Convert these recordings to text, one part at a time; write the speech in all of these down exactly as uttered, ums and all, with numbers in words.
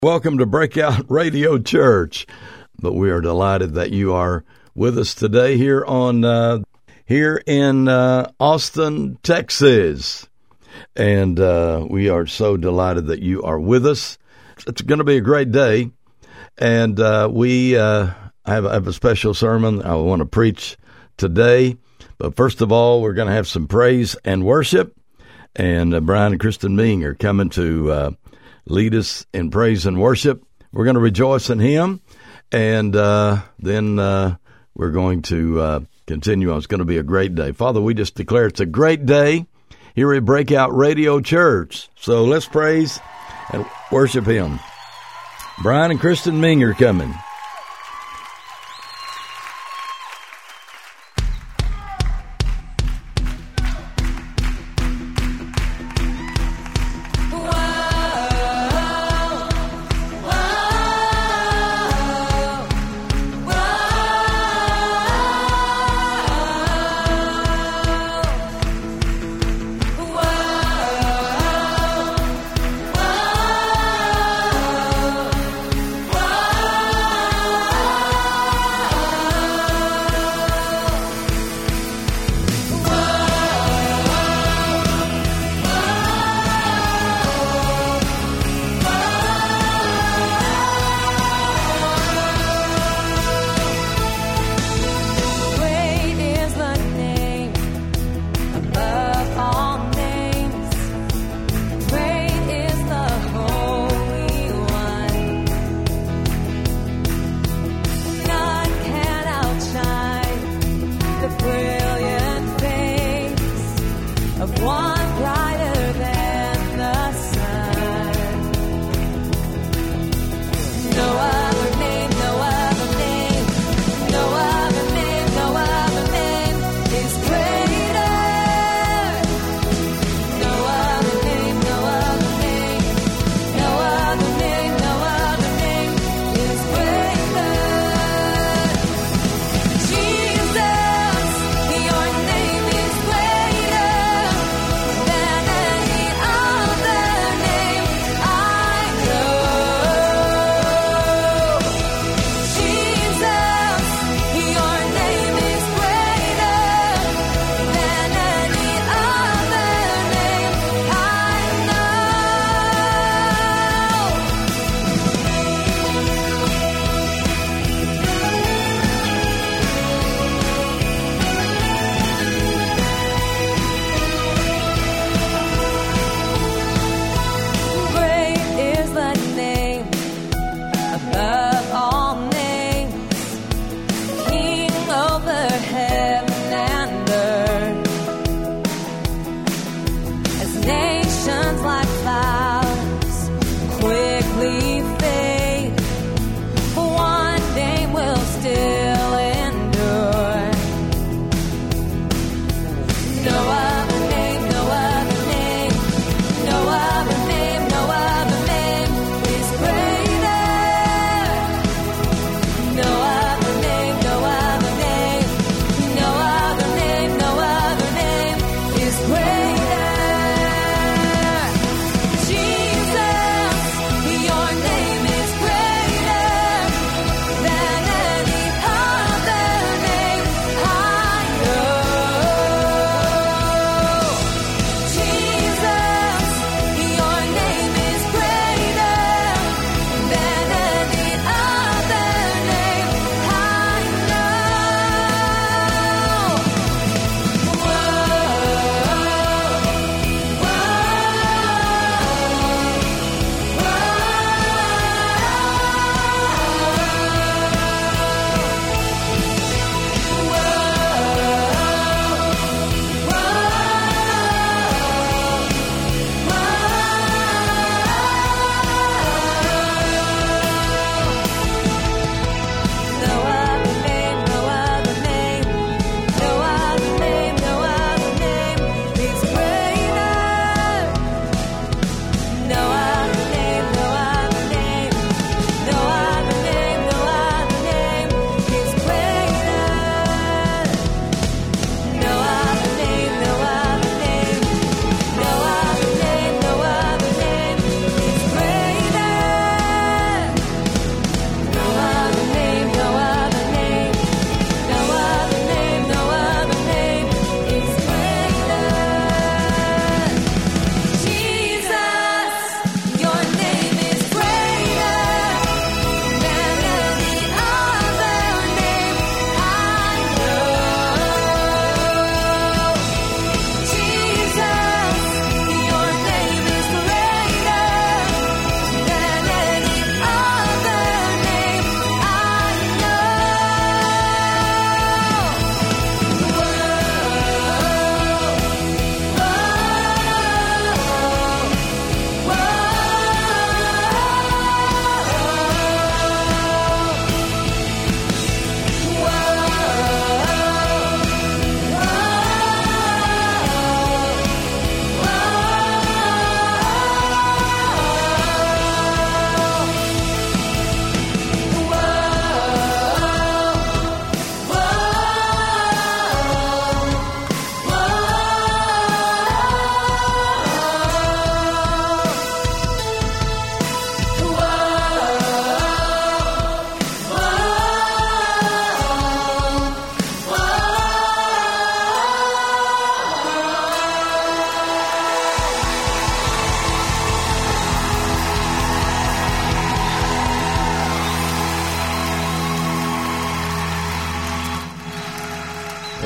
Welcome to Breakout Radio Church. But we are delighted that you are with us today here on uh, here in uh, Austin, Texas. And uh, we are so delighted that you are with us. It's going to be a great day. And uh, we uh, have, have a special sermon I want to preach today. But first of all, we're going to have some praise and worship. And uh, Brian and Kristen Ming are coming to uh, lead us in praise and worship. We're going to rejoice in Him, and uh, then uh, we're going to uh, continue on. It's going to be a great day. Father, we just declare it's a great day here at Breakout Radio Church. So let's praise and worship Him. Brian and Kristen Ming are coming. Whoa.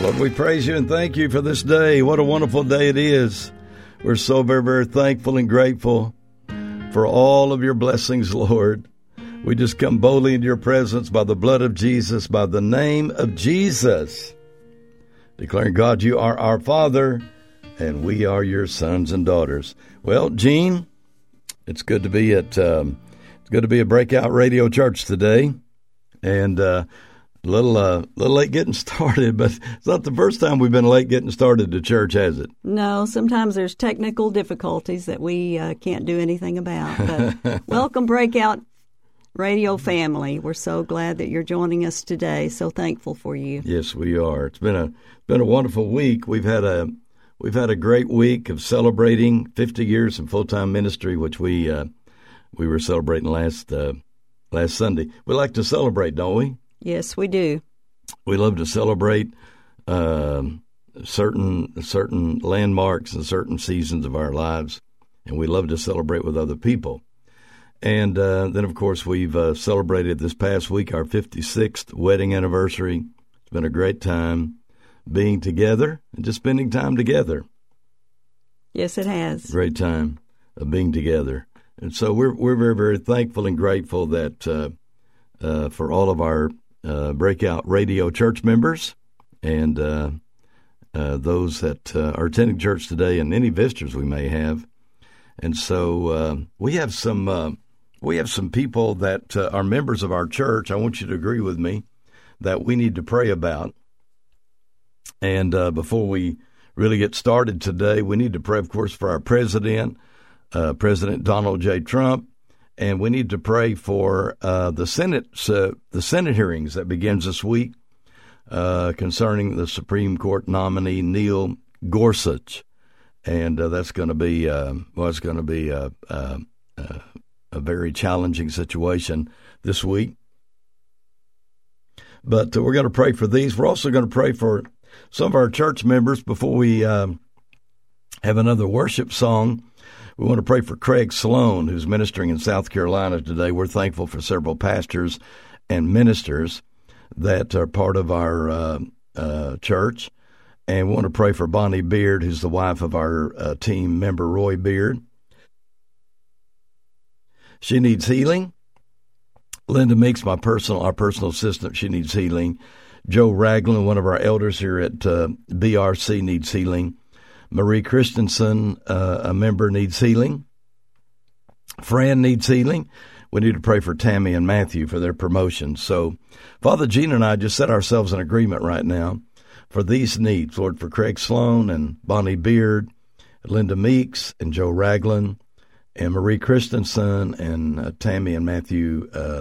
Lord, we praise you and thank you for this day. What a wonderful day it is. We're so very, very thankful and grateful for all of your blessings, Lord. We just come boldly into your presence by the blood of Jesus, by the name of Jesus, declaring, God, you are our Father, and we are your sons and daughters. Well, Gene, it's good to be at um, it's good to be at Breakout Radio Church today, and uh, a little uh, little late getting started, but it's not the first time we've been late getting started to church, has it? No, sometimes there's technical difficulties that we uh, can't do anything about. But welcome, Breakout Radio family. We're so glad that you're joining us today. So thankful for you. Yes, we are. It's been a been a wonderful week. We've had a we've had a great week of celebrating fifty years of full time ministry, which we uh, we were celebrating last uh, last Sunday. We like to celebrate, don't we? Yes, we do. We love to celebrate uh, certain certain landmarks and certain seasons of our lives, and we love to celebrate with other people. And uh, then, of course, we've uh, celebrated this past week our fifty-sixth wedding anniversary. It's been a great time being together and just spending time together. Yes, it has. Great time of being together. And so we're we're very, very thankful and grateful that uh, uh, for all of our uh, Breakout Radio Church members and uh, uh, those that uh, are attending church today and any visitors we may have. And so uh, we have some uh, we have some people that uh, are members of our church. I want you to agree with me that we need to pray about. And uh, before we really get started today, we need to pray, of course, for our president, uh, President Donald J. Trump, and we need to pray for uh, the Senate uh, the Senate hearings that begins this week uh, concerning the Supreme Court nominee Neil Gorsuch. And uh, that's going to be uh, well, it's going to be a, a, a very challenging situation this week. But uh, we're going to pray for these. We're also going to pray for some of our church members before we uh, have another worship song. We want to pray for Craig Sloan, who's ministering in South Carolina today. We're thankful for several pastors and ministers that are part of our uh, uh, church. And we want to pray for Bonnie Beard, who's the wife of our uh, team member, Roy Beard. She needs healing. Linda Meeks, my personal, our personal assistant, she needs healing. Joe Ragland, one of our elders here at uh, B R C, needs healing. Marie Christensen, uh, a member, needs healing. Fran needs healing. We need to pray for Tammy and Matthew for their promotions. So, Father Gene and I just set ourselves in agreement right now for these needs, Lord, for Craig Sloan and Bonnie Beard, Linda Meeks and Joe Ragland, and Marie Christensen and uh, Tammy and Matthew uh,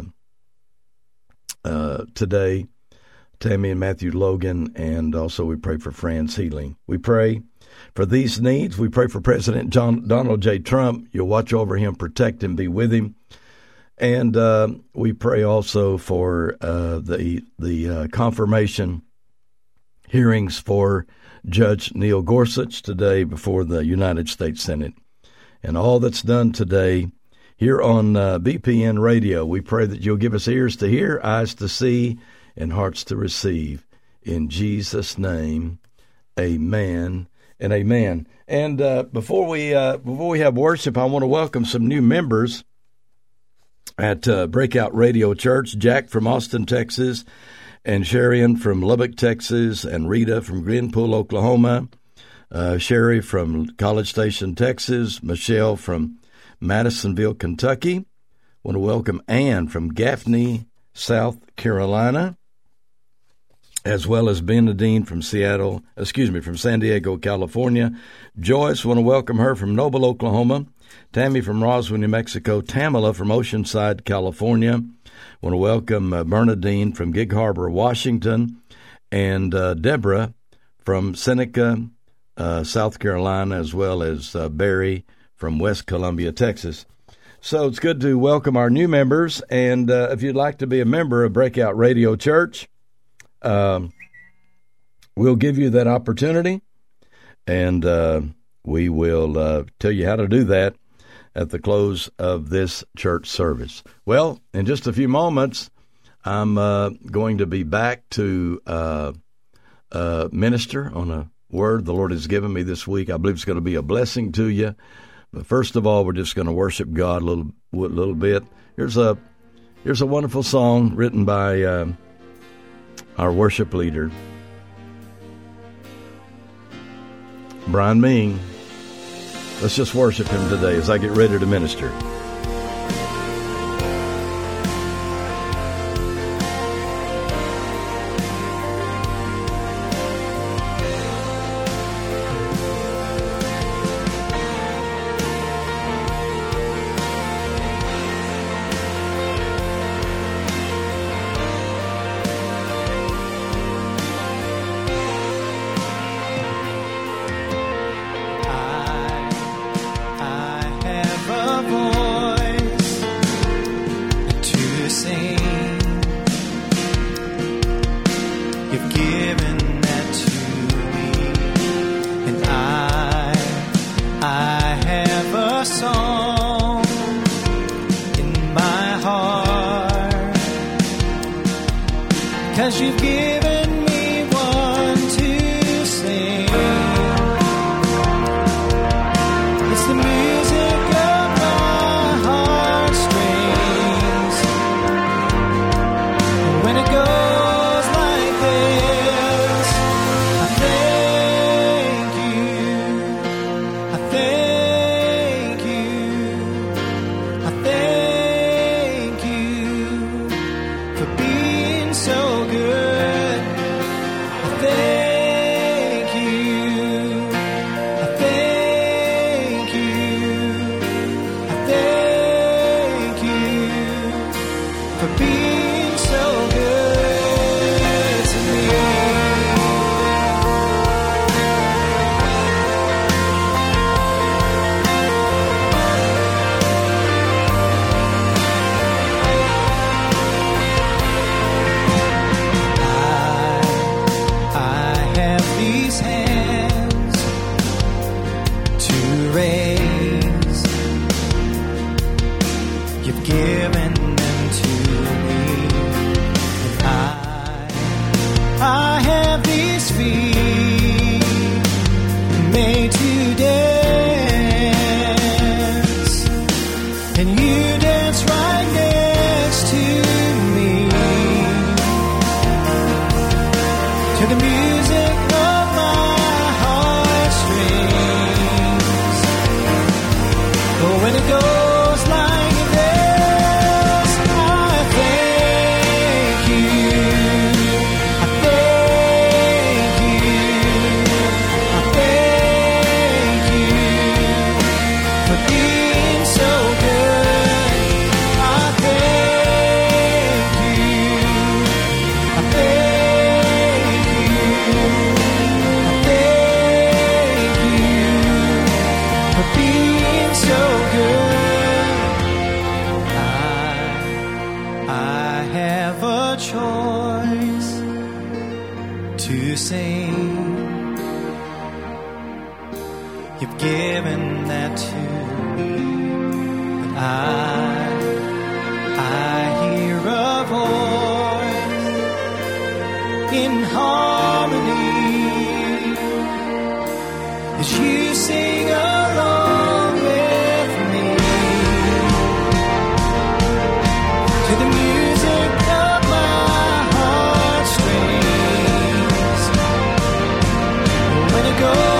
uh, today, Tammy and Matthew Logan, and also we pray for Fran's healing. We pray for these needs. We pray for President John, Donald J. Trump. You'll watch over him, protect him, be with him. And uh, we pray also for uh, the, the uh, confirmation hearings for Judge Neil Gorsuch today before the United States Senate. And all that's done today here on uh, B P N Radio, we pray that you'll give us ears to hear, eyes to see, and hearts to receive. In Jesus' name, amen and amen. And uh, before we uh, before we have worship, I want to welcome some new members at uh, Breakout Radio Church. Jack from Austin, Texas, and Sherian from Lubbock, Texas, and Rita from Glenpool, Oklahoma, uh, Sherry from College Station, Texas, Michelle from Madisonville, Kentucky. Want to welcome Ann from Gaffney, South Carolina, as well as Ben Nadine from Seattle, excuse me, from San Diego, California. Joyce, want to welcome her from Noble, Oklahoma. Tammy from Roswell, New Mexico. Tamala from Oceanside, California. Want to welcome uh, Bernadine from Gig Harbor, Washington, and uh, Deborah from Seneca, uh, South Carolina, as well as uh, Barry from West Columbia, Texas. So it's good to welcome our new members, and uh, if you'd like to be a member of Breakout Radio Church, um, we'll give you that opportunity, and uh, we will uh, tell you how to do that at the close of this church service. Well, in just a few moments, I'm uh, going to be back to uh, uh, minister on a word the Lord has given me this week. I believe it's going to be a blessing to you. But first of all, we're just going to worship God a little, a little bit. Here's a here's a wonderful song written by uh, our worship leader, Brian Ming. Let's just worship him today as I get ready to minister.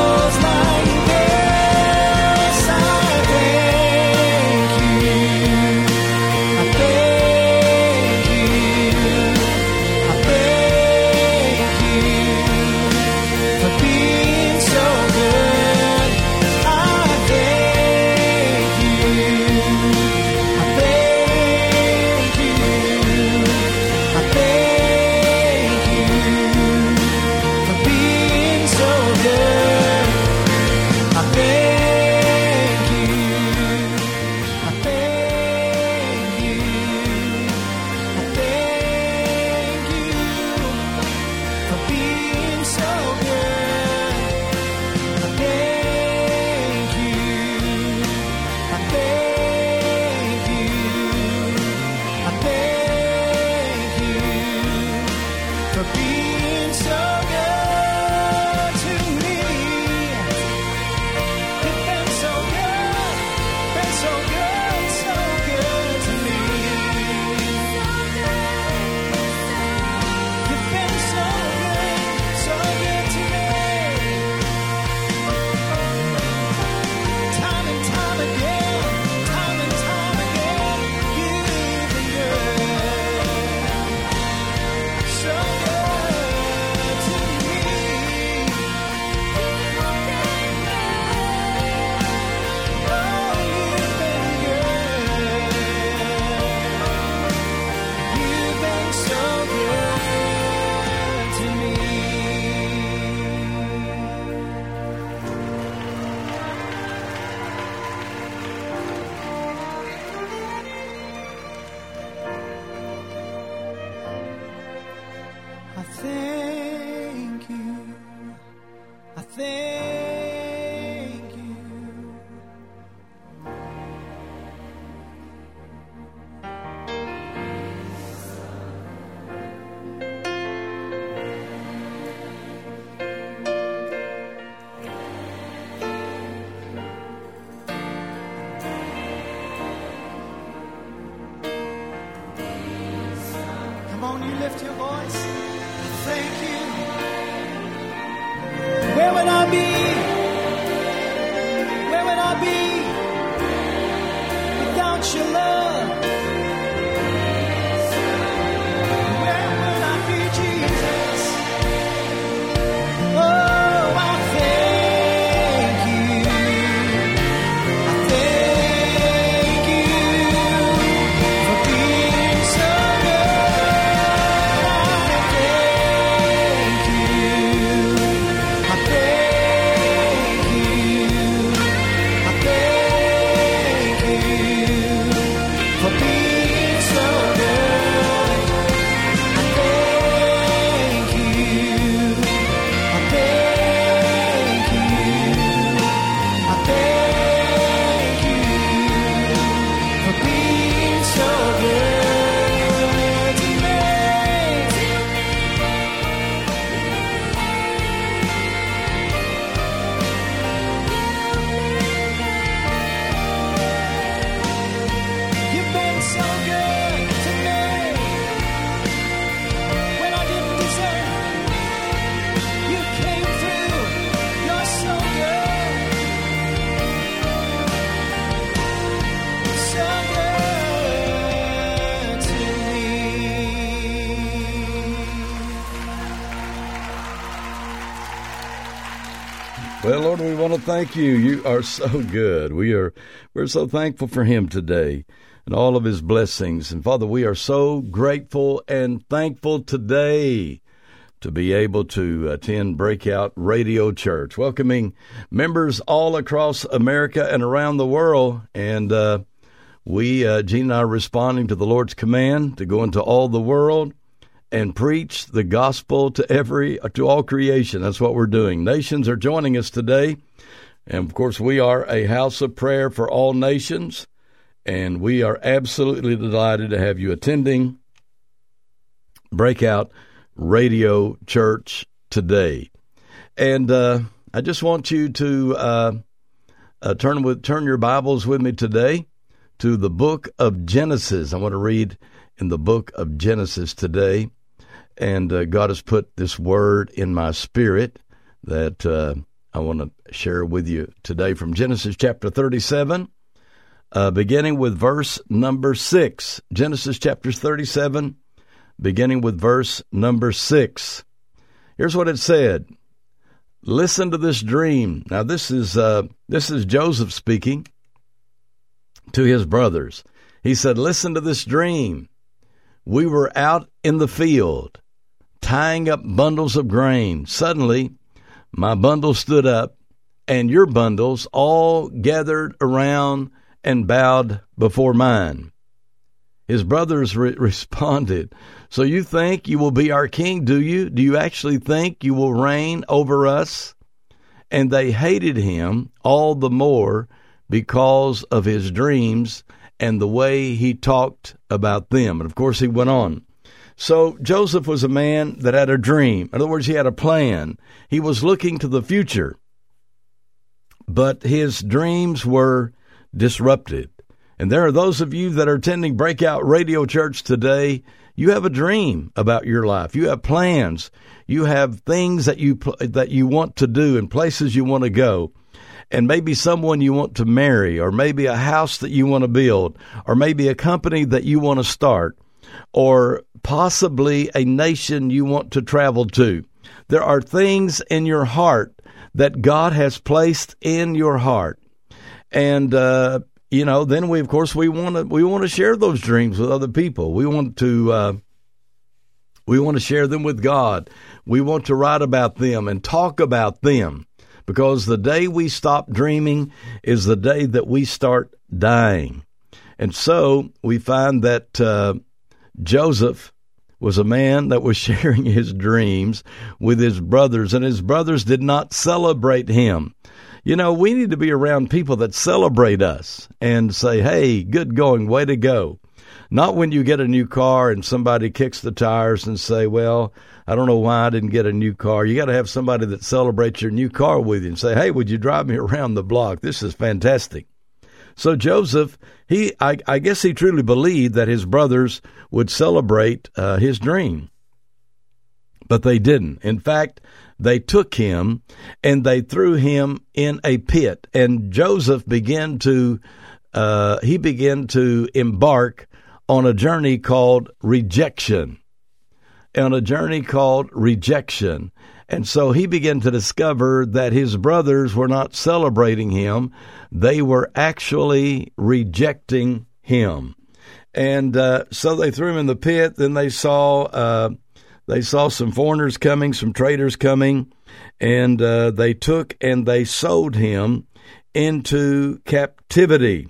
Goes like this, I thank you. Come on, you lift your voice. Thank you. Where would I be? Where would I be without your love? Where would I be, Jesus? Oh, I thank you. I thank you for being so good. I thank you. I thank you. I thank you for being so good. I thank you. I thank you. I thank you for being so good to me. You've been so good to me when I didn't deserve it. You came through. You're so good, so good to me. Well, Lord, we want to thank you. You are so good. We are we're so thankful for him today and all of his blessings. And Father, we are so grateful and thankful today to be able to attend Breakout Radio Church, welcoming members all across America and around the world. And uh, we, uh, Gene and I, are responding to the Lord's command to go into all the world and preach the gospel to every to all creation. That's what we're doing. Nations are joining us today. And, of course, we are a house of prayer for all nations. And we are absolutely delighted to have you attending Breakout Radio Church today. And uh, I just want you to uh, uh, turn with turn your Bibles with me today to the book of Genesis. I want to read in the book of Genesis today. And uh, God has put this word in my spirit that uh, I want to share with you today from Genesis chapter thirty-seven, uh, beginning with verse number six. Genesis chapter thirty-seven, beginning with verse number six. Here's what it said. Listen to this dream. Now, this is uh, this is Joseph speaking to his brothers. He said, listen to this dream. We were out in the field, tying up bundles of grain. Suddenly, my bundle stood up, and your bundles all gathered around and bowed before mine. His brothers re- responded, so you think you will be our king, do you? Do you actually think you will reign over us? And they hated him all the more because of his dreams and the way he talked about them. And, of course, he went on. So Joseph was a man that had a dream. In other words, he had a plan. He was looking to the future. But his dreams were disrupted. And there are those of you that are attending Breakout Radio Church today. You have a dream about your life. You have plans. You have things that you that you want to do and places you want to go. And maybe someone you want to marry, or maybe a house that you want to build, or maybe a company that you want to start, or possibly a nation you want to travel to. There are things in your heart that God has placed in your heart. And, uh, you know, then we, of course, we want to, we want to share those dreams with other people. We want to, uh, we want to share them with God. We want to write about them and talk about them, because the day we stop dreaming is the day that we start dying. And so we find that, uh, Joseph was a man that was sharing his dreams with his brothers, and his brothers did not celebrate him. You know, we need to be around people that celebrate us and say, hey, good going, way to go. Not when you get a new car and somebody kicks the tires and say, well, I don't know why I didn't get a new car. You got to have somebody that celebrates your new car with you and say, hey, would you drive me around the block? This is fantastic. So Joseph, he, I, I guess he truly believed that his brothers would celebrate uh, his dream. But they didn't. In fact, they took him and they threw him in a pit. And Joseph began to, uh, he began to embark on a journey called rejection. On a journey called rejection. And so he began to discover that his brothers were not celebrating him. They were actually rejecting him. And uh, so they threw him in the pit. Then they saw uh, they saw some foreigners coming, some traders coming, and uh, they took and they sold him into captivity.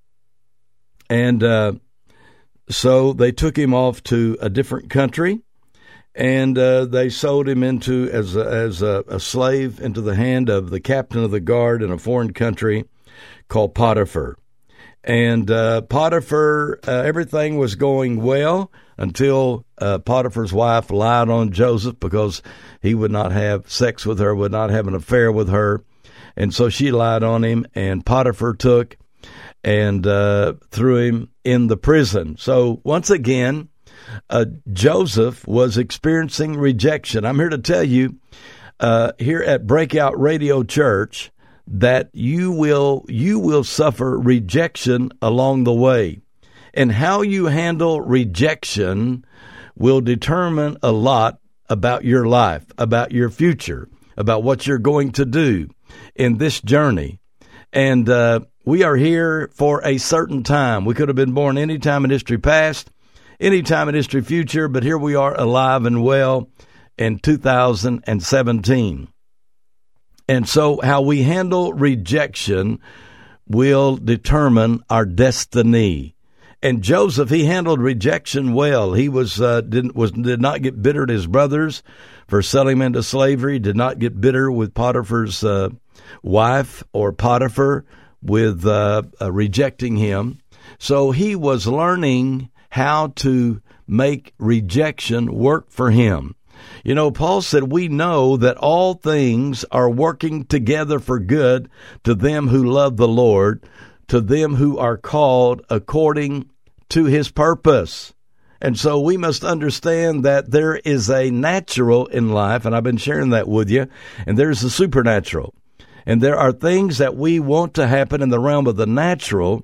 And uh, so they took him off to a different country. And uh, they sold him into as a, as a, a slave into the hand of the captain of the guard in a foreign country called Potiphar. And uh, Potiphar, uh, everything was going well until uh, Potiphar's wife lied on Joseph because he would not have sex with her, would not have an affair with her. And so she lied on him, and Potiphar took and uh, threw him in the prison. So once again, Uh, Joseph was experiencing rejection. I'm here to tell you uh, here at Breakout Radio Church that you will you will suffer rejection along the way. And how you handle rejection will determine a lot about your life, about your future, about what you're going to do in this journey. And uh, we are here for a certain time. We could have been born any time in history past, any time in history future, but here we are alive and well in two thousand seventeen. And so how we handle rejection will determine our destiny. And Joseph, he handled rejection well. He was uh, didn't was did not get bitter at his brothers for selling him into slavery. Did not get bitter with Potiphar's uh, wife or Potiphar with uh, uh, rejecting him. So he was learning how to make rejection work for him. You know, Paul said, we know that all things are working together for good to them who love the Lord, to them who are called according to his purpose. And so we must understand that there is a natural in life, and I've been sharing that with you, and there's the supernatural. And there are things that we want to happen in the realm of the natural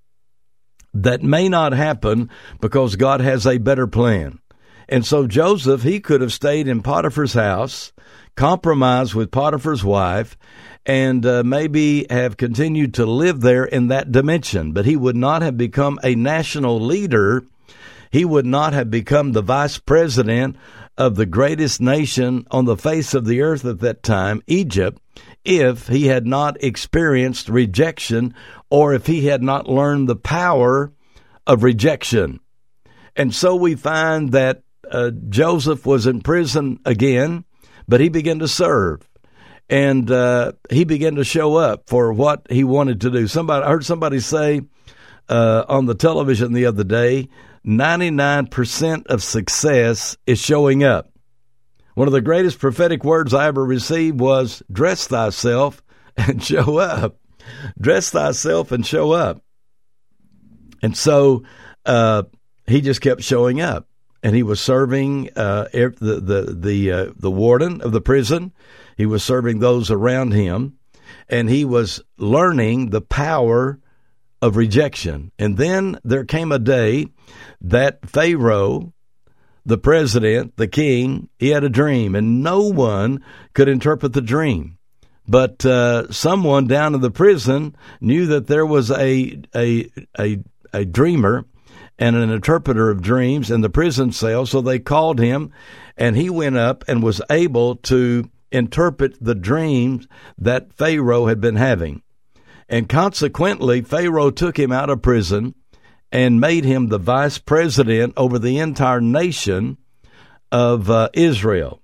that may not happen because God has a better plan. And so Joseph, he could have stayed in Potiphar's house, compromised with Potiphar's wife, and uh, maybe have continued to live there in that dimension. But he would not have become a national leader. He would not have become the vice president of the greatest nation on the face of the earth at that time, Egypt, if he had not experienced rejection or if he had not learned the power of rejection. And so we find that uh, Joseph was in prison again, but he began to serve. And uh, he began to show up for what he wanted to do. Somebody I heard somebody say uh, on the television the other day, ninety-nine percent of success is showing up. One of the greatest prophetic words I ever received was, dress thyself and show up. Dress thyself and show up. And so uh, he just kept showing up. And he was serving uh, the the the, uh, the warden of the prison. He was serving those around him. And he was learning the power of rejection. And then there came a day that Pharaoh, the president, the king, he had a dream, and no one could interpret the dream. But uh, someone down in the prison knew that there was a a a, a dreamer and an interpreter of dreams in the prison cell, so they called him, and he went up and was able to interpret the dreams that Pharaoh had been having. And consequently, Pharaoh took him out of prison and made him the vice president over the entire nation of uh, Israel.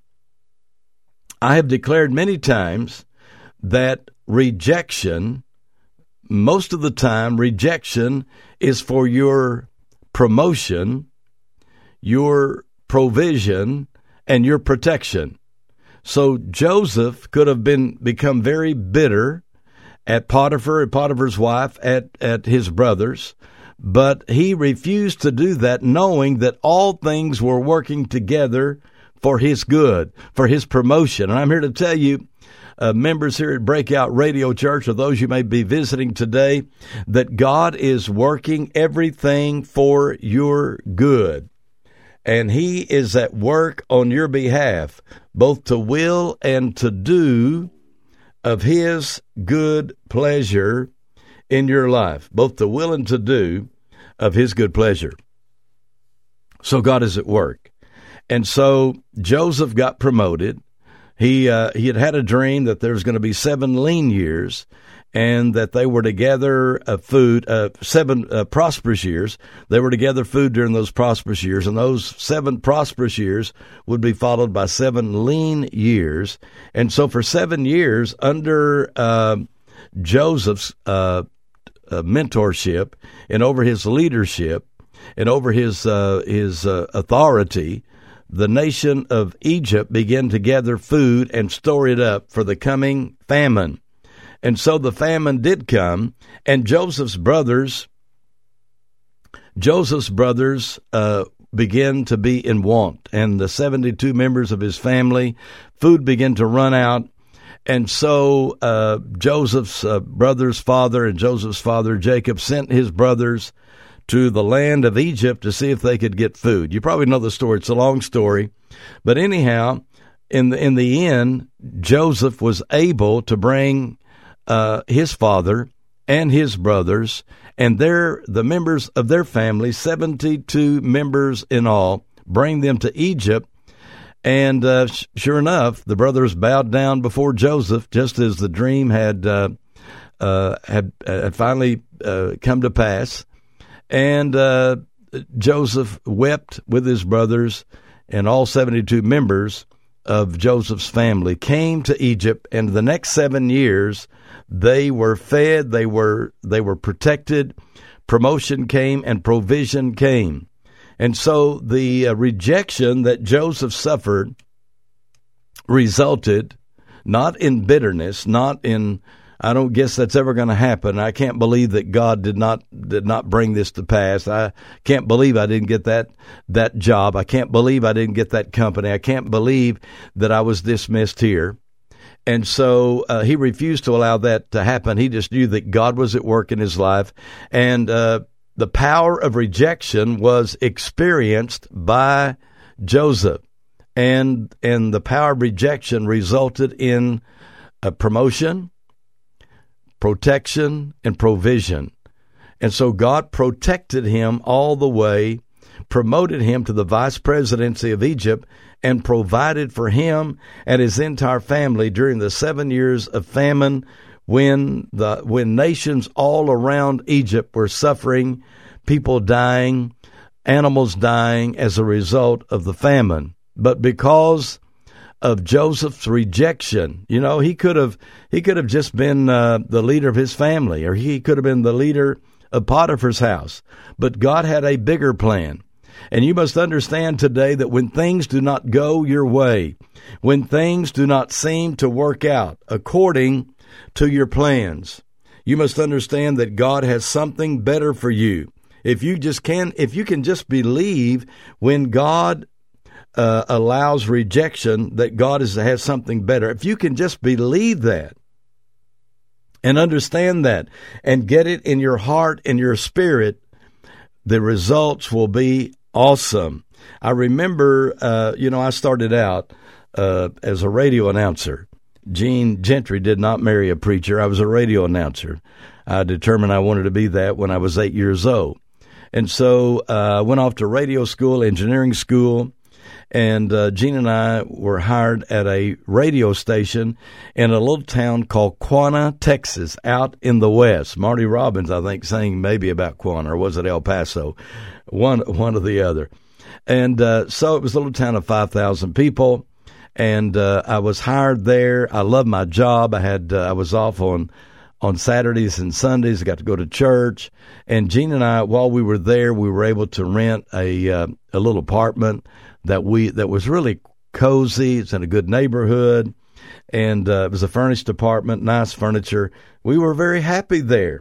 I have declared many times that rejection, most of the time, rejection is for your promotion, your provision, and your protection. So Joseph could have been become very bitter at Potiphar, at Potiphar's wife, at, at his brothers. But he refused to do that, knowing that all things were working together for his good, for his promotion. And I'm here to tell you, uh, members here at Breakout Radio Church, or those you may be visiting today, that God is working everything for your good. And he is at work on your behalf, both to will and to do of his good pleasure in your life, both to will and to do of his good pleasure. So God is at work. And so Joseph got promoted. He uh, he had had a dream that there was going to be seven lean years, and that they were to gather uh, food, uh, seven uh, prosperous years. They were to gather food during those prosperous years, and those seven prosperous years would be followed by seven lean years. And so for seven years, under uh, Joseph's uh, uh, mentorship and over his leadership and over his, uh, his uh, authority, the nation of Egypt began to gather food and store it up for the coming famine. And so the famine did come, and Joseph's brothers, Joseph's brothers uh, began to be in want, and the seventy-two members of his family, food began to run out. And so uh, Joseph's uh, brother's father and Joseph's father, Jacob, sent his brothers to the land of Egypt to see if they could get food. You probably know the story. It's a long story. But anyhow, in the, in the end, Joseph was able to bring uh, his father and his brothers and their the members of their family, seventy-two members in all, bring them to Egypt. And uh, sh- sure enough, the brothers bowed down before Joseph, just as the dream had uh, uh, had, had finally uh, come to pass. And uh, Joseph wept with his brothers, and all seventy-two members of Joseph's family came to Egypt. And the next seven years, they were fed, they were they were protected, promotion came, and provision came. And so the uh, rejection that Joseph suffered resulted not in bitterness, not in, I don't guess that's ever going to happen. I can't believe that God did not did not bring this to pass. I can't believe I didn't get that that job. I can't believe I didn't get that company. I can't believe that I was dismissed here. And so uh, he refused to allow that to happen. He just knew that God was at work in his life. And uh, the power of rejection was experienced by Joseph. And, and the power of rejection resulted in a promotion, protection, and provision. And so God protected him all the way, promoted him to the vice presidency of Egypt, and provided for him and his entire family during the seven years of famine when the when nations all around Egypt were suffering, people dying, animals dying as a result of the famine. But because of Joseph's rejection, you know, he could have he could have just been uh, the leader of his family, or he could have been the leader of Potiphar's house. But God had a bigger plan. And you must understand today that when things do not go your way, when things do not seem to work out according to your plans, you must understand that God has something better for you. If you just can, if you can just believe when God uh, allows rejection, that God is, has something better. If you can just believe that and understand that and get it in your heart and your spirit, the results will be awesome. I remember, uh, you know, I started out uh, as a radio announcer. Gene Gentry did not marry a preacher. I was a radio announcer. I determined I wanted to be that when I was eight years old. And so uh, I went off to radio school, engineering school, and uh, Gene and I were hired at a radio station in a little town called Quanah, Texas, out in the West. Marty Robbins, I think, sang maybe about Quanah, or was it El Paso? One one or the other. And uh, so it was a little town of five thousand people, and uh, I was hired there. I loved my job. I had uh, I was off on on Saturdays and Sundays. I got to go to church. And Gene and I, while we were there, we were able to rent a uh, a little apartment that we that was really cozy. It's in a good neighborhood. and uh, it was a furnished apartment, nice furniture. We were very happy there.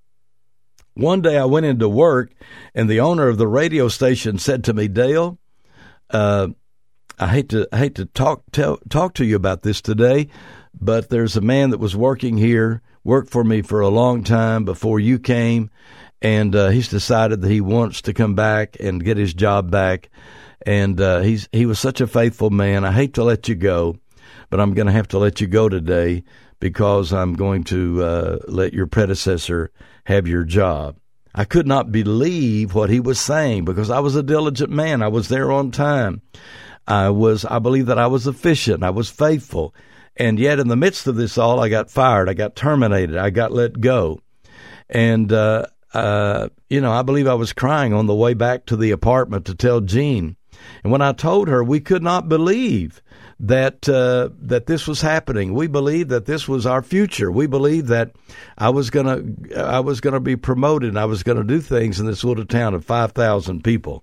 One day I went into work, and the owner of the radio station said to me, Dale, uh, I hate to I hate to talk tell, talk to you about this today, but there's a man that was working here, worked for me for a long time before you came, and uh, he's decided that he wants to come back and get his job back. And uh, he's he was such a faithful man. I hate to let you go, but I'm going to have to let you go today because I'm going to uh, let your predecessor have your job. I could not believe what he was saying because I was a diligent man. I was there on time. I was, I believe that I was efficient. I was faithful. And yet in the midst of this all, I got fired. I got terminated. I got let go. And, uh, uh, you know, I believe I was crying on the way back to the apartment to tell Jean. And when I told her, we could not believe that uh, that this was happening. We believed that this was our future. We believed that I was gonna I was gonna be promoted and I was gonna do things in this little town of five thousand people.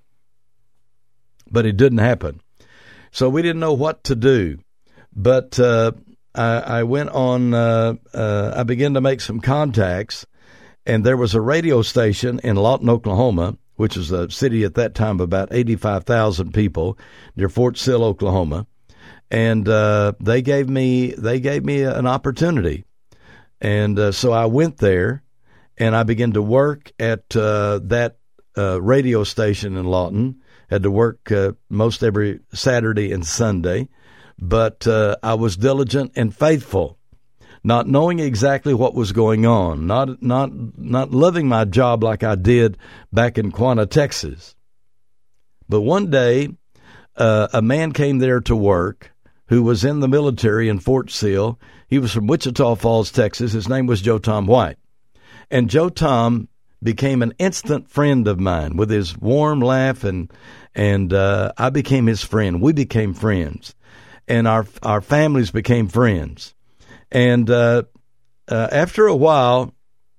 But it didn't happen. So we didn't know what to do. But uh, I, I went on. Uh, uh, I began to make some contacts, and there was a radio station in Lawton, Oklahoma, which is a city at that time of about eighty-five thousand people, near Fort Sill, Oklahoma. And uh, they gave me they gave me an opportunity. And uh, so I went there, and I began to work at uh, that uh, radio station in Lawton. Had to work uh, most every Saturday and Sunday. But uh, I was diligent and faithful, not knowing exactly what was going on, not not not loving my job like I did back in Quanah, Texas. But one day, uh, a man came there to work who was in the military in Fort Sill. He was from Wichita Falls, Texas. His name was Joe Tom White. And Joe Tom became an instant friend of mine with his warm laugh, and and uh, I became his friend. We became friends, and our our families became friends. And uh, uh, after a while,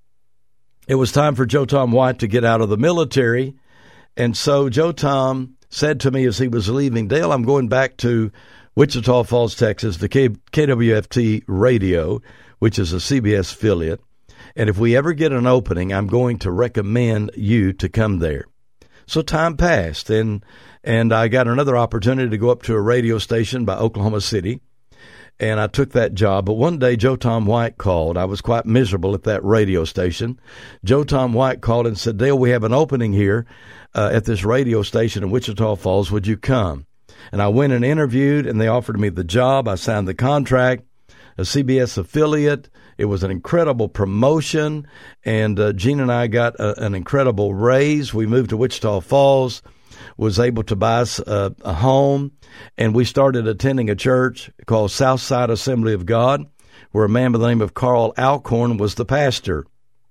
it was time for Joe Tom White to get out of the military. And so Joe Tom said to me as he was leaving, Dale, I'm going back to Wichita Falls, Texas, to K- KWFT Radio, which is a C B S affiliate. And if we ever get an opening, I'm going to recommend you to come there. So time passed, and and I got another opportunity to go up to a radio station by Oklahoma City. And I took that job. But one day, Joe Tom White called. I was quite miserable at that radio station. Joe Tom White called and said, Dale, we have an opening here uh, at this radio station in Wichita Falls. Would you come? And I went and interviewed, and they offered me the job. I signed the contract, a C B S affiliate. It was an incredible promotion, and uh, Gene and I got a, an incredible raise. We moved to Wichita Falls, was able to buy us a, a home, and we started attending a church called Southside Assembly of God, where a man by the name of Carl Alcorn was the pastor.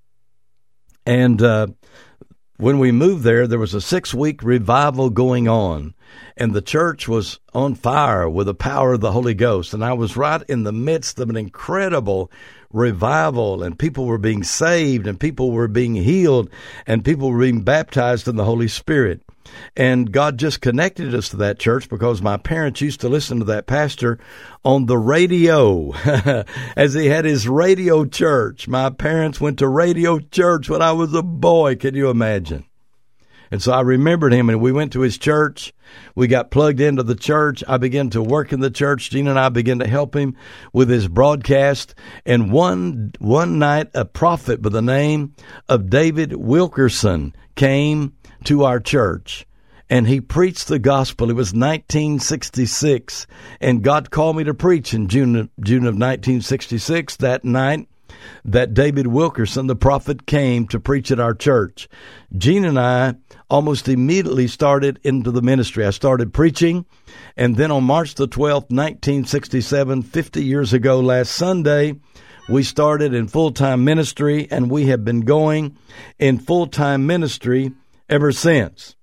And uh, when we moved there, there was a six-week revival going on, and the church was on fire with the power of the Holy Ghost. And I was right in the midst of an incredible revival, and people were being saved, and people were being healed, and people were being baptized in the Holy Spirit. And God just connected us to that church because my parents used to listen to that pastor on the radio as he had his radio church. My parents went to radio church when I was a boy. Can you imagine? And so I remembered him, and we went to his church. We got plugged into the church. I began to work in the church. Gene and I began to help him with his broadcast. And one one night, a prophet by the name of David Wilkerson came to our church, and he preached the gospel. It was nineteen sixty-six, and God called me to preach in June of, June of nineteen sixty-six. That night, that David Wilkerson, the prophet, came to preach at our church. Gene and I almost immediately started into the ministry. I started preaching, and then on March the twelfth, nineteen sixty-seven, fifty years ago last Sunday, we started in full-time ministry, and we have been going in full-time ministry ever since.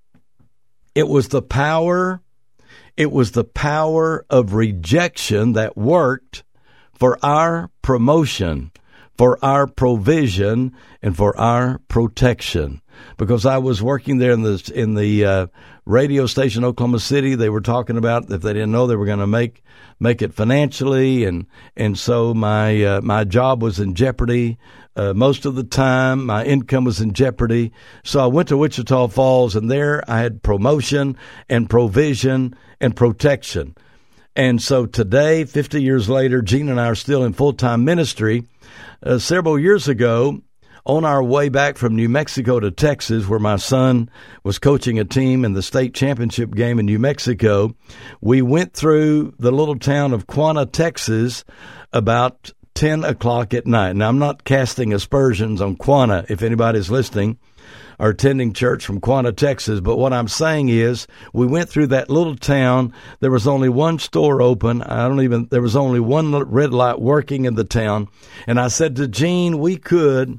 It was the power, it was the power of rejection that worked for our promotion, for our provision and for our protection. Because I was working there in the in the uh, radio station, Oklahoma City. They were talking about if they didn't know they were going to make make it financially, and and so my uh, my job was in jeopardy uh, most of the time. My income was in jeopardy. So I went to Wichita Falls, and there I had promotion and provision and protection. And so today, fifty years later, Gene and I are still in full-time ministry. Uh, several years ago, on our way back from New Mexico to Texas, where my son was coaching a team in the state championship game in New Mexico, we went through the little town of Quanah, Texas, about ten o'clock at night. Now, I'm not casting aspersions on Quanah, if anybody's listening or attending church from Quanah, Texas, but what I'm saying is we went through that little town. There was only one store open. I don't even, there was only one red light working in the town. And I said to Gene, we could...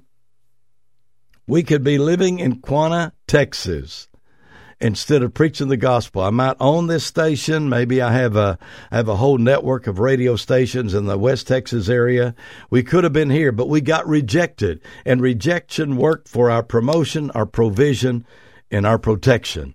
We could be living in Quanah, Texas, instead of preaching the gospel. I might own this station. Maybe I have a I have a whole network of radio stations in the West Texas area. We could have been here, but we got rejected. And rejection worked for our promotion, our provision, and our protection.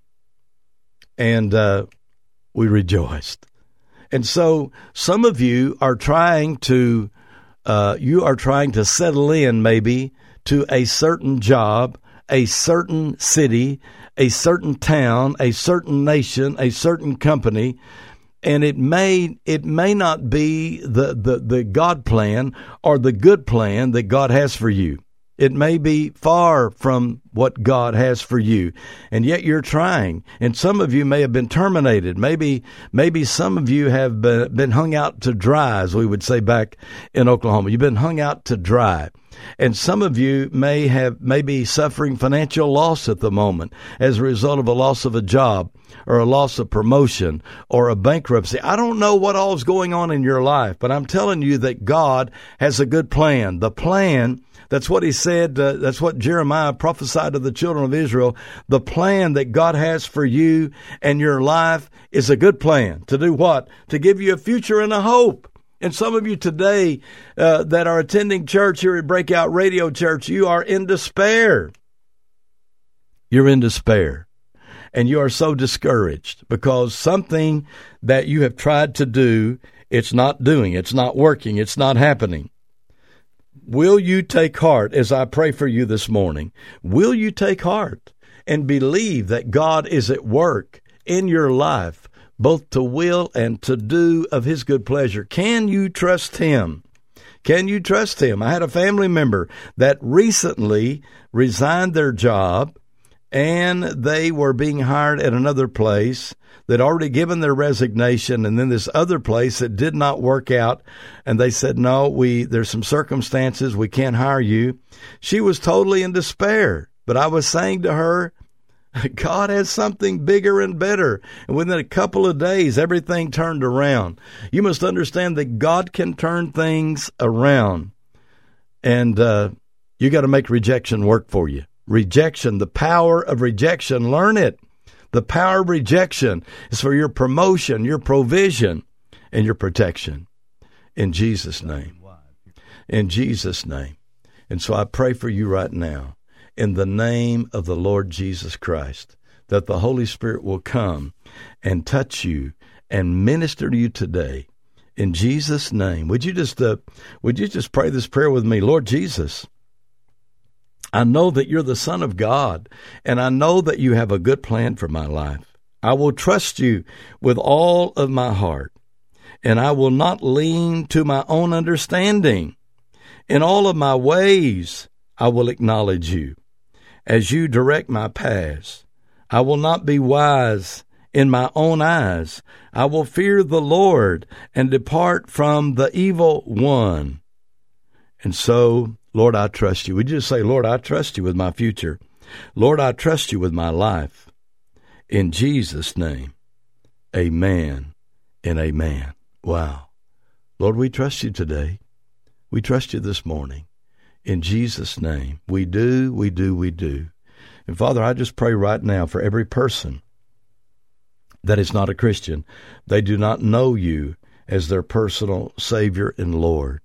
And uh, we rejoiced. And so some of you are trying to, uh, you are trying to settle in maybe to a certain job, a certain city, a certain town, a certain nation, a certain company, and it may it may not be the, the, the God plan or the good plan that God has for you. It may be far from what God has for you, and yet you're trying. And some of you may have been terminated. Maybe maybe some of you have been, been hung out to dry, as we would say back in Oklahoma. You've been hung out to dry. And some of you may have may be suffering financial loss at the moment as a result of a loss of a job or a loss of promotion or a bankruptcy. I don't know what all is going on in your life, but I'm telling you that God has a good plan. The plan, that's what he said, uh, that's what Jeremiah prophesied to the children of Israel. The plan that God has for you and your life is a good plan. To do what? To give you a future and a hope. And some of you today uh, that are attending church here at Breakout Radio Church, you are in despair. You're in despair. And you are so discouraged because something that you have tried to do, it's not doing, it's not working, it's not happening. Will you take heart as I pray for you this morning? Will you take heart and believe that God is at work in your life, both to will and to do of his good pleasure? Can you trust him? Can you trust him? I had a family member that recently resigned their job, and they were being hired at another place. They'd already given their resignation, and then this other place that did not work out, and they said, no, we there's some circumstances, we can't hire you. She was totally in despair, but I was saying to her, God has something bigger and better. And within a couple of days, everything turned around. You must understand that God can turn things around. And uh, you got to make rejection work for you. Rejection, the power of rejection, learn it. The power of rejection is for your promotion, your provision, and your protection. In Jesus' name. In Jesus' name. And so I pray for you right now, in the name of the Lord Jesus Christ, that the Holy Spirit will come and touch you and minister to you today. In Jesus' name, would you just uh, would you just pray this prayer with me? Lord Jesus, I know that you're the Son of God, and I know that you have a good plan for my life. I will trust you with all of my heart, and I will not lean to my own understanding. In all of my ways, I will acknowledge you as you direct my paths. I will not be wise in my own eyes. I will fear the Lord and depart from the evil one. And so, Lord, I trust you. Would you just say, Lord, I trust you with my future. Lord, I trust you with my life. In Jesus' name, amen and amen. Wow. Lord, we trust you today. We trust you this morning. In Jesus' name, we do, we do, we do. And Father, I just pray right now for every person that is not a Christian. They do not know you as their personal Savior and Lord.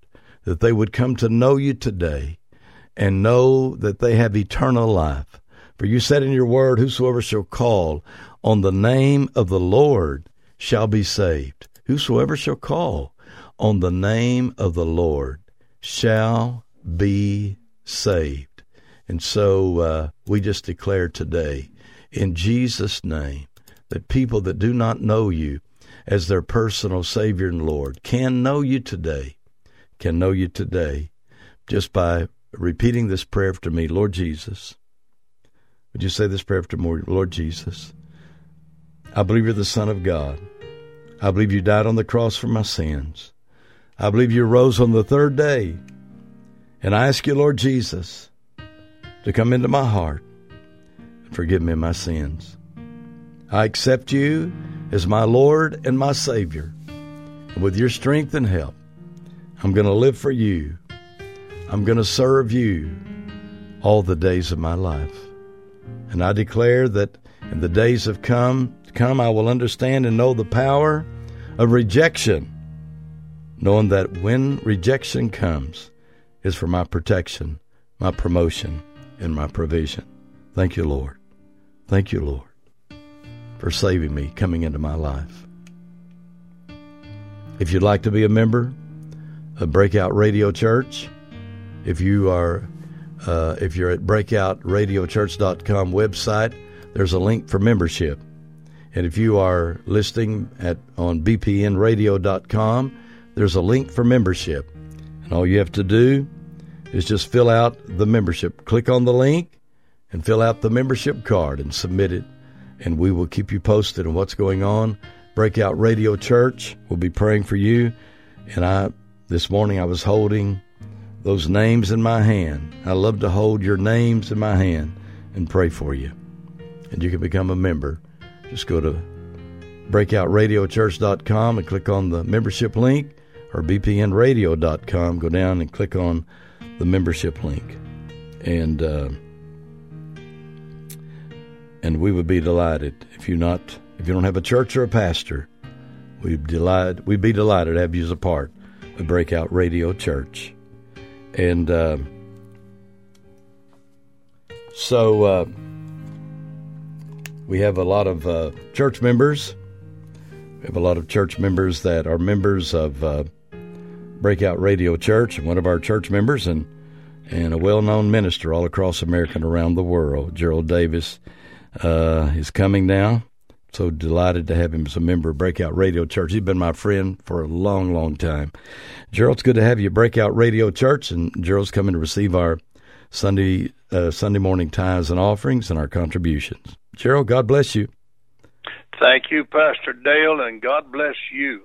that they would come to know you today and know that they have eternal life. For you said in your word, whosoever shall call on the name of the Lord shall be saved. Whosoever shall call on the name of the Lord shall be saved. And so uh, we just declare today, in Jesus' name, that people that do not know you as their personal Savior and Lord can know you today, can know you today just by repeating this prayer after me. Lord Jesus, would you say this prayer after me? Lord Jesus, I believe you're the Son of God. I believe you died on the cross for my sins. I believe you rose on the third day. And I ask you, Lord Jesus, to come into my heart and forgive me my sins. I accept you as my Lord and my Savior. And with your strength and help, I'm going to live for you. I'm going to serve you all the days of my life. And I declare that in the days of come, come, I will understand and know the power of rejection, knowing that when rejection comes, it's for my protection, my promotion, and my provision. Thank you, Lord. Thank you, Lord, for saving me, coming into my life. If you'd like to be a member of Breakout Radio Church, if you are, uh, if you're at breakout radio church dot com website, there's a link for membership. And if you are listening at on b p n radio dot com, there's a link for membership. And all you have to do is just fill out the membership. Click on the link and fill out the membership card and submit it. And we will keep you posted on what's going on. Breakout Radio Church will be praying for you. And I, this morning I was holding those names in my hand. I love to hold your names in my hand and pray for you. And you can become a member. Just go to breakout radio church dot com and click on the membership link, or b p n radio dot com. Go down and click on the membership link. And uh, and we would be delighted if you not if you don't have a church or a pastor, we'd delight we'd be delighted to have you as a part of Breakout Radio Church. And uh, so uh, we have a lot of uh, church members. We have a lot of church members that are members of uh, Breakout Radio Church, and one of our church members and and a well-known minister all across America and around the world, Gerald Davis, uh, is coming now. So delighted to have him as a member of Breakout Radio Church. He's been my friend for a long, long time. Gerald, it's good to have you at Breakout Radio Church, and Gerald's coming to receive our Sunday uh, Sunday morning tithes and offerings and our contributions. Gerald, God bless you. Thank you, Pastor Dale, and God bless you.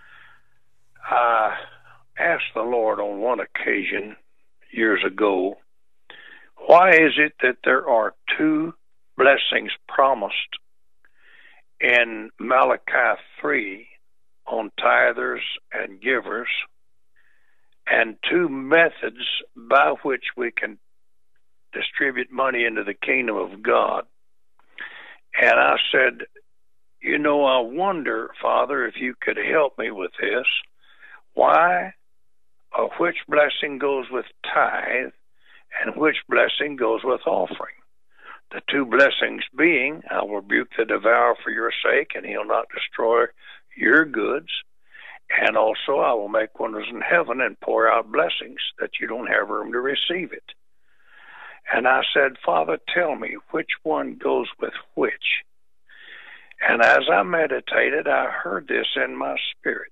I asked the Lord on one occasion years ago, why is it that there are two blessings promised in Malachi three on tithers and givers, and two methods by which we can distribute money into the kingdom of God? And I said, you know, I wonder, Father, if you could help me with this. Why or which blessing goes with tithe and which blessing goes with offering? The two blessings being, I will rebuke the devourer for your sake, and he'll not destroy your goods. And also, I will make windows in heaven and pour out blessings that you don't have room to receive it. And I said, Father, tell me which one goes with which. And as I meditated, I heard this in my spirit.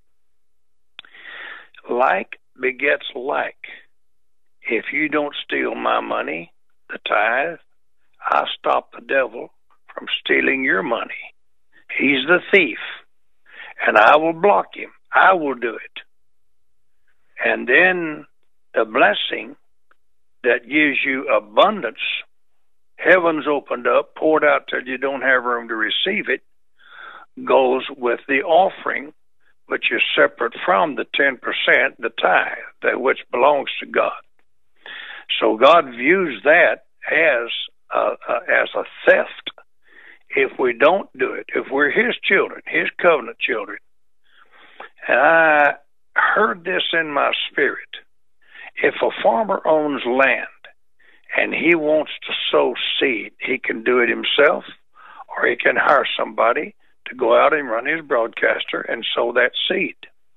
Like begets like. If you don't steal my money, the tithe, I stop the devil from stealing your money. He's the thief, and I will block him. I will do it. And then the blessing that gives you abundance, heavens opened up, poured out till you don't have room to receive it, goes with the offering, which is separate from the ten percent, the tithe, that which belongs to God. So God views that as a, a, as a theft if we don't do it, if we're His children, His covenant children. And I heard this in my spirit. If a farmer owns land and he wants to sow seed, he can do it himself, or he can hire somebody to go out and run his broadcaster and sow that seed.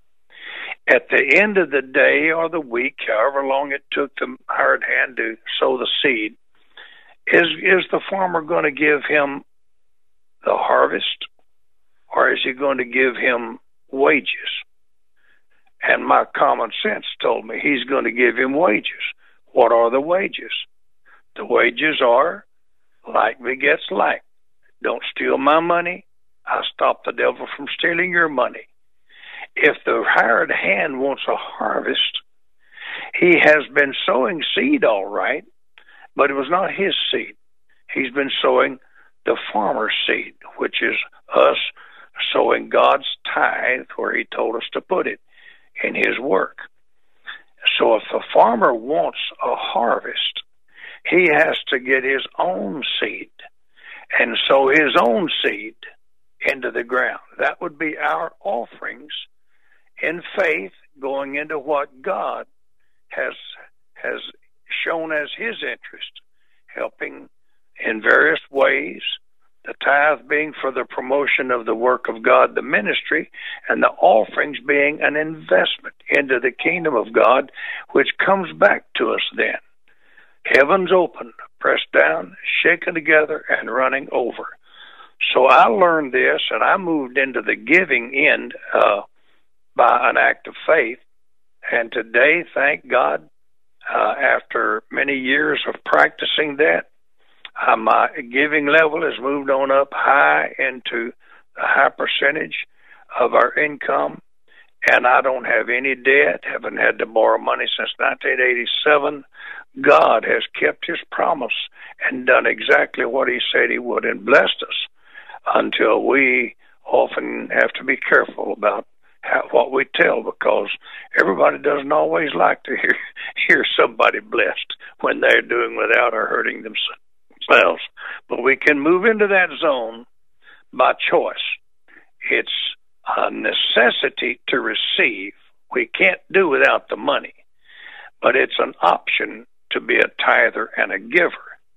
At the end of the day or the week, however long it took the hired hand to sow the seed, is is the farmer going to give him the harvest, or is he going to give him wages? And my common sense told me he's going to give him wages. What are the wages? The wages are like begets like. Don't steal my money. I stop the devil from stealing your money. If the hired hand wants a harvest, he has been sowing seed all right, but it was not his seed. He's been sowing the farmer's seed, which is us sowing God's tithe where he told us to put it in his work. So if the farmer wants a harvest, he has to get his own seed and sow his own seed into the ground. That would be our offerings in faith going into what God has has shown as his interest, helping in various ways, the tithe being for the promotion of the work of God, the ministry, and the offerings being an investment into the kingdom of God, which comes back to us then. Heavens open, pressed down, shaken together, and running over. So I learned this, and I moved into the giving end uh, by an act of faith. And today, thank God, uh, after many years of practicing that, uh, my giving level has moved on up high into a high percentage of our income, and I don't have any debt, haven't had to borrow money since nineteen eighty-seven. God has kept his promise and done exactly what he said he would and blessed us, until we often have to be careful about how, what we tell, because everybody doesn't always like to hear, hear somebody blessed when they're doing without or hurting themselves. But we can move into that zone by choice. It's a necessity to receive. We can't do without the money, but it's an option to be a tither and a giver.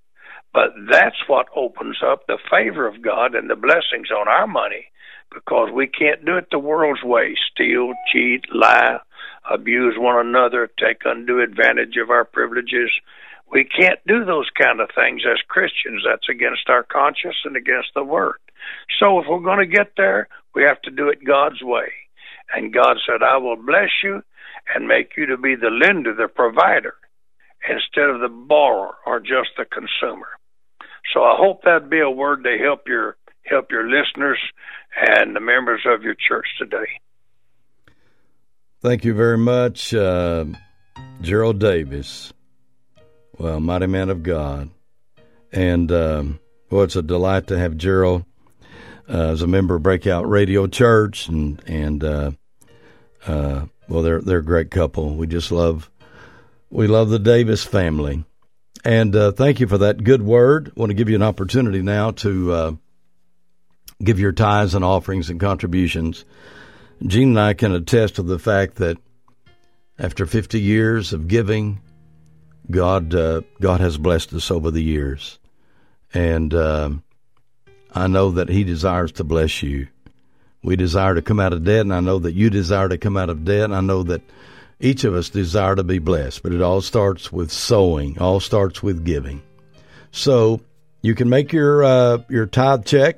But that's what opens up the favor of God and the blessings on our money, because we can't do it the world's way: steal, cheat, lie, abuse one another, take undue advantage of our privileges. We can't do those kind of things as Christians. That's against our conscience and against the Word. So if we're going to get there, we have to do it God's way. And God said, I will bless you and make you to be the lender, the provider, instead of the borrower or just the consumer. So I hope that'd be a word to help your help your listeners and the members of your church today. Thank you very much, uh, Gerald Davis. Well, mighty man of God. And, um, well, it's a delight to have Gerald uh, as a member of Breakout Radio Church. And, and uh, uh, well, they're, they're a great couple. We just love, we love the Davis family. And uh, thank you for that good word. I want to give you an opportunity now to uh, give your tithes and offerings and contributions. Gene and I can attest to the fact that after fifty years of giving, God uh, God has blessed us over the years. And uh, I know that he desires to bless you. We desire to come out of debt, and I know that you desire to come out of debt. And I know that each of us desire to be blessed, but it all starts with sowing. All starts with giving. So you can make your uh, your tithe check,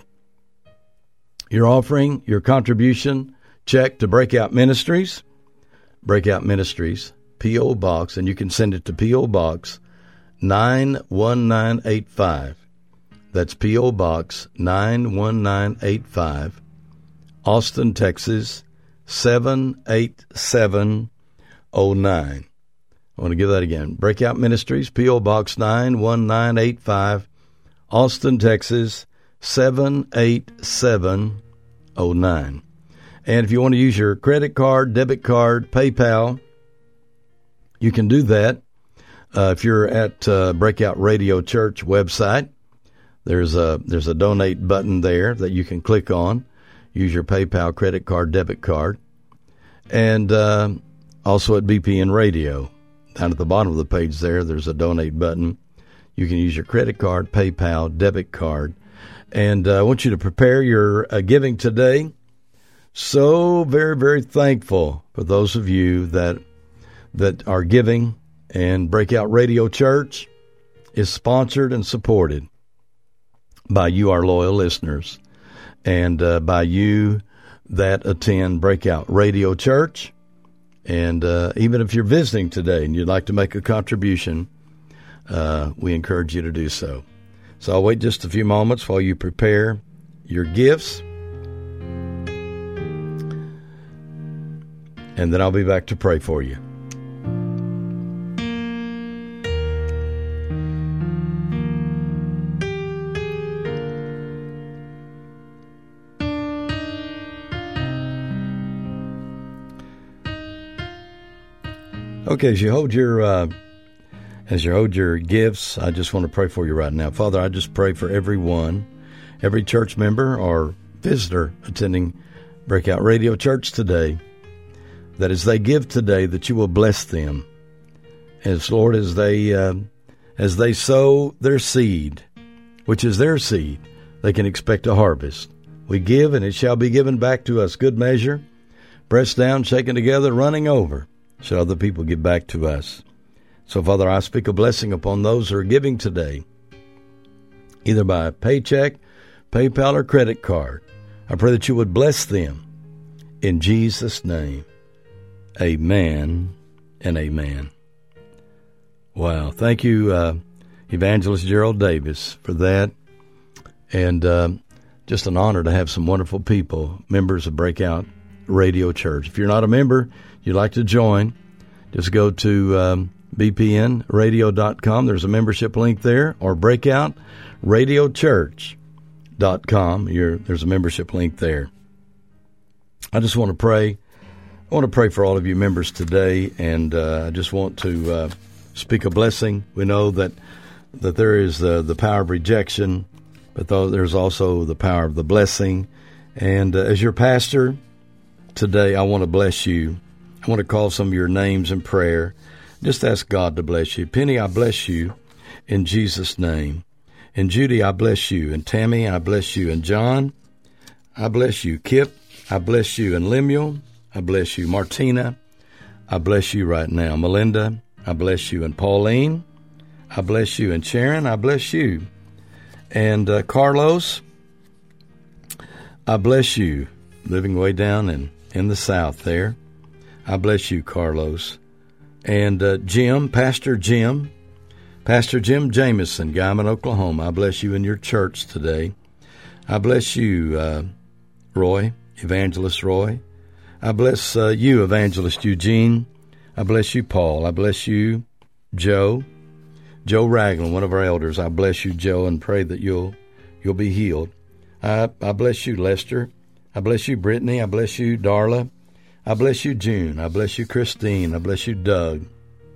your offering, your contribution check to Breakout Ministries, Breakout Ministries, P O. Box, and you can send it to P O. Box nine one nine eight five. That's P O. Box nine one nine eight five, Austin, Texas seven eight seven oh nine. I want to give that again. Breakout Ministries, P O. Box nine one nine eight five, Austin, Texas seven eight seven oh nine. And if you want to use your credit card, debit card, PayPal, you can do that. Uh, if you're at uh, Breakout Radio Church website, there's a there's a donate button there that you can click on. Use your PayPal, credit card, debit card. And uh, also at B P N Radio, down at the bottom of the page there, there's a donate button. You can use your credit card, PayPal, debit card. And uh, I want you to prepare your uh, giving today. So very, very thankful for those of you that that are giving. And Breakout Radio Church is sponsored and supported by you, our loyal listeners, and uh, by you that attend Breakout Radio Church. And uh, even if you're visiting today and you'd like to make a contribution, uh, we encourage you to do so. So I'll wait just a few moments while you prepare your gifts. And then I'll be back to pray for you. Okay, as you hold your uh, as you hold your gifts, I just want to pray for you right now. Father, I just pray for everyone, every church member or visitor attending Breakout Radio Church today, that as they give today, that you will bless them. As Lord, as they uh, as they sow their seed, which is their seed, they can expect a harvest. We give, and it shall be given back to us, good measure, pressed down, shaken together, running over. Shall other people give back to us. So, Father, I speak a blessing upon those who are giving today, either by paycheck, PayPal, or credit card. I pray that you would bless them. In Jesus' name, amen and amen. Wow. Thank you, uh, Evangelist Gerald Davis, for that. And uh, just an honor to have some wonderful people, members of Breakout Radio Church. If you're not a member, you'd like to join, just go to um, b p n radio dot com. There's a membership link there, or breakout radio church dot com. You're, there's a membership link there. I just want to pray. I want to pray for all of you members today, and uh, I just want to uh, speak a blessing. We know that that there is the, the power of rejection, but there's also the power of the blessing. And uh, as your pastor, today, I want to bless you. I want to call some of your names in prayer. Just ask God to bless you. Penny, I bless you in Jesus' name. And Judy, I bless you. And Tammy, I bless you. And John, I bless you. Kip, I bless you. And Lemuel, I bless you. Martina, I bless you right now. Melinda, I bless you. And Pauline, I bless you. And Sharon, I bless you. And uh, Carlos, I bless you. Living way down in in the south there. I bless you, Carlos. And uh, Jim, Pastor Jim, Pastor Jim Jameson, Guyman, Oklahoma, I bless you in your church today. I bless you, uh, Roy, Evangelist Roy. I bless uh, you, Evangelist Eugene. I bless you, Paul. I bless you, Joe, Joe Ragland, one of our elders. I bless you, Joe, and pray that you'll you'll be healed. I, I bless you, Lester. I bless you, Brittany. I bless you, Darla. I bless you, June. I bless you, Christine. I bless you, Doug.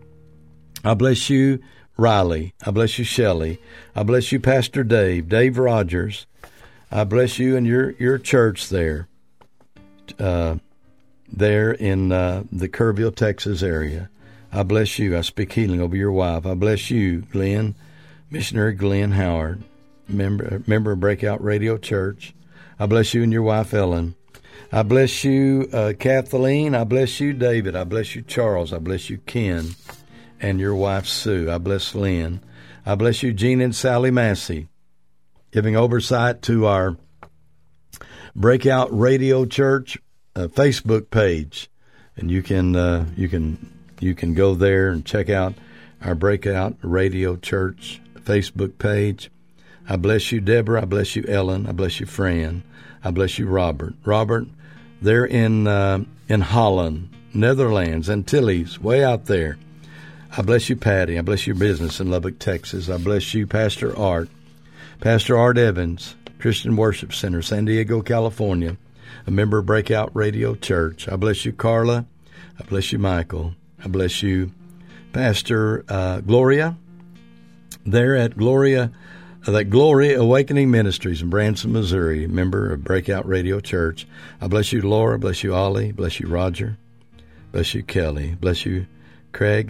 I bless you, Riley. I bless you, Shelley. I bless you, Pastor Dave, Dave Rogers. I bless you and your, your church there, uh, there in uh, the Kerrville, Texas area. I bless you. I speak healing over your wife. I bless you, Glenn, Missionary Glenn Howard, member, member of Breakout Radio Church. I bless you and your wife, Ellen. I bless you, uh, Kathleen. I bless you, David. I bless you, Charles. I bless you, Ken, and your wife, Sue. I bless Lynn. I bless you, Gene and Sally Massey, giving oversight to our Breakout Radio Church uh, Facebook page, and you can uh, you can you can go there and check out our Breakout Radio Church Facebook page. I bless you, Deborah. I bless you, Ellen. I bless you, Fran. I bless you, Robert. Robert, they're in uh, in Holland, Netherlands, Antilles, way out there. I bless you, Patty. I bless your business in Lubbock, Texas. I bless you, Pastor Art. Pastor Art Evans, Christian Worship Center, San Diego, California, a member of Breakout Radio Church. I bless you, Carla. I bless you, Michael. I bless you, Pastor uh, Gloria. There at Gloria That Glory Awakening Ministries in Branson, Missouri, member of Breakout Radio Church. I bless you, Laura. Bless you, Ollie. Bless you, Roger. Bless you, Kelly. Bless you, Craig and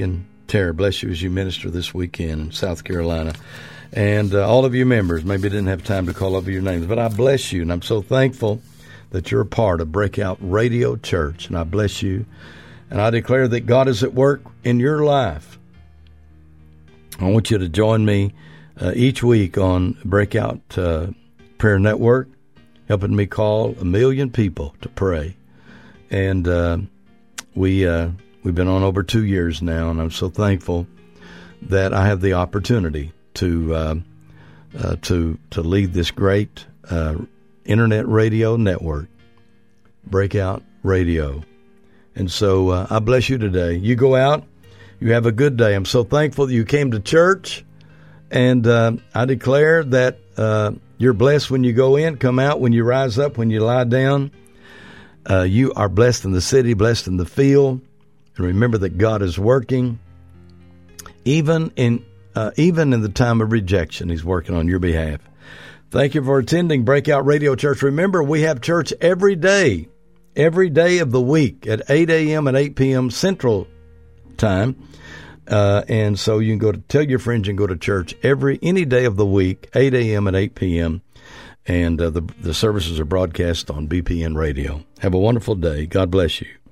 Tara, bless you as you minister this weekend in South Carolina. And uh, all of you members, maybe I didn't have time to call over your names, but I bless you, and I'm so thankful that you're a part of Breakout Radio Church, and I bless you. And I declare that God is at work in your life. I want you to join me uh, each week on Breakout uh, Prayer Network, helping me call a million people to pray. And uh, we... Uh, We've been on over two years now, and I'm so thankful that I have the opportunity to uh, uh, to to lead this great uh, internet radio network, Breakout Radio. And so uh, I bless you today. You go out, you have a good day. I'm so thankful that you came to church, and uh, I declare that uh, you're blessed when you go in, come out, when you rise up, when you lie down. Uh, you are blessed in the city, blessed in the field. And remember that God is working, even in uh, even in the time of rejection. He's working on your behalf. Thank you for attending Breakout Radio Church. Remember, we have church every day, every day of the week at eight a.m. and eight p.m. Central Time. Uh, and so you can go to tell your friends you can go to church every any day of the week, eight a.m. and eight p.m. And uh, the the services are broadcast on B P N Radio. Have a wonderful day. God bless you.